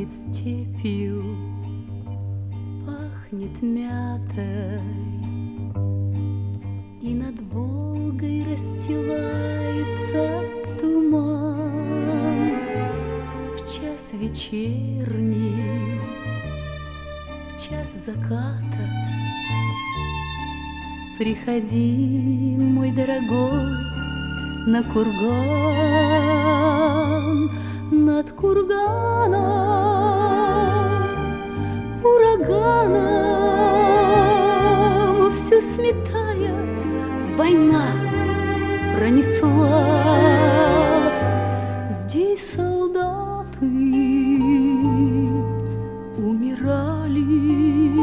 Пахнет степью, пахнет мятой, и над Волгой расстилается туман. В час вечерний, в час заката приходи, мой дорогой, на курган. Над курганом ураганом все сметая, война пронеслась. Здесь солдаты умирали,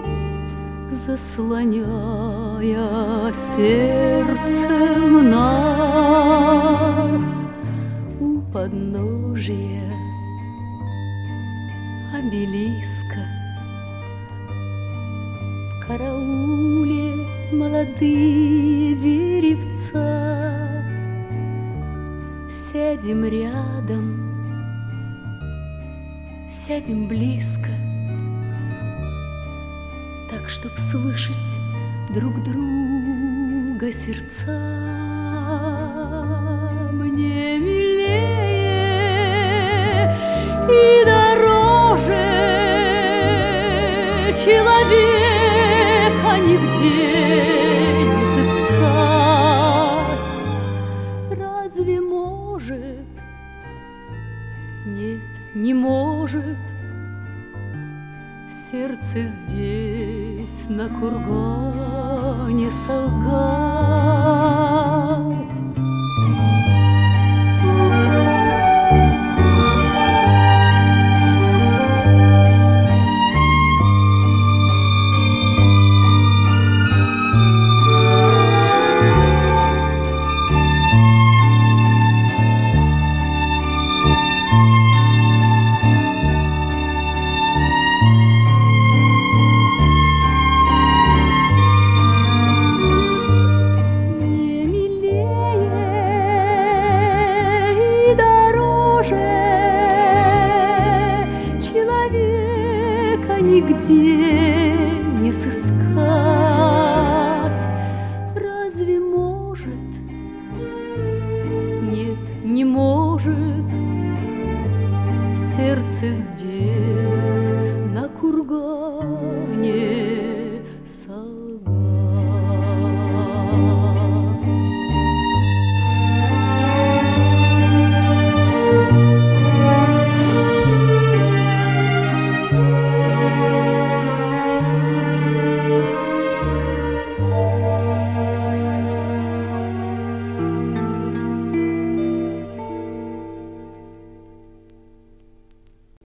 заслоняя сердцем нас. У подножия обелиска в карауле молодые деревца. Сядем рядом, сядем близко, так, чтоб слышать друг друга сердца. Мне милее и дороже человека нигде не сыскать. Разве может? Нет, не может сердце здесь на кургане солгать. Нигде не сыскать. Разве может? Нет, не может сердце здесь на кургане